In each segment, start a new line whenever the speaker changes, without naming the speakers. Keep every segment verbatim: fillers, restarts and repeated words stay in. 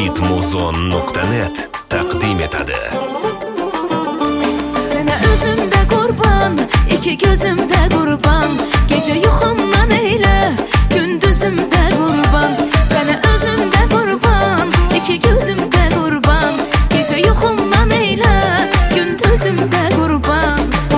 hitmuzon nuqta net taqdim etadi.
Sana özümde kurban, iki gözümde kurban, gece yuxumdan eyle, gündüzümde kurban. Sana özümde kurban, iki gözümde kurban, gece yuxumdan eyle, gündüzümde kurban.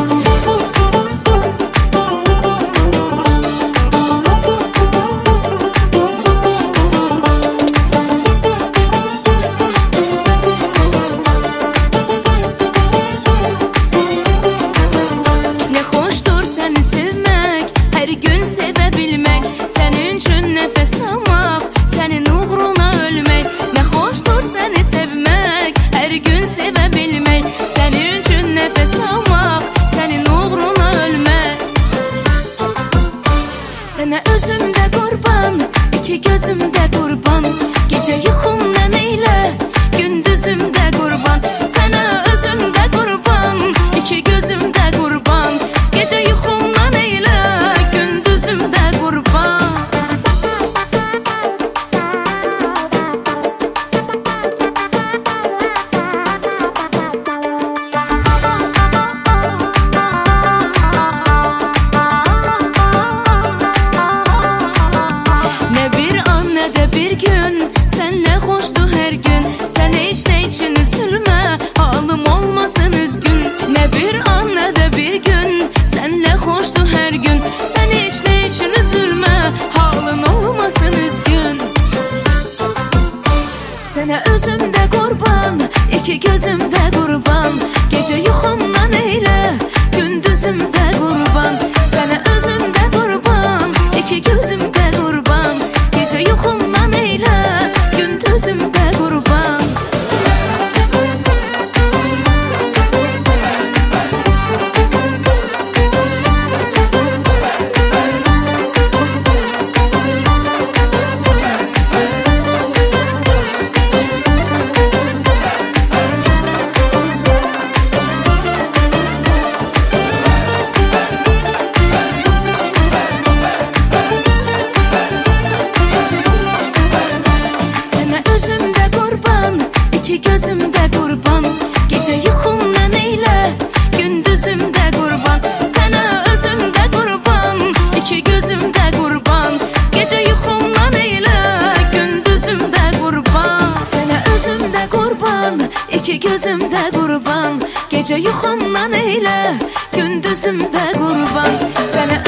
Sana özümde kurban, iki gözümde kurban, gece yuxumdan eyle, gündüzümde kurban. Sana özümde kurban, iki gözümde kurban, gece yuxumdan eyle, gündüzümde kurban. Sana özümde kurban, iki gözümde kurban, gece yuxumdan eyle, gündüzümde kurban. Sana özümde kurban, iki gözümde kurban, gece yuxumdan eyle, gündüzümde kurban. İki gözümde kurban, gece yuxumdan eyle, gündüzümde kurban. Sana özümde kurban, iki gözümde kurban, gece yuxumdan eyle, gündüzümde kurban. Sana özümde kurban, iki gözümde kurban, gece yuxumdan eyle, gündüzümde kurban. Sana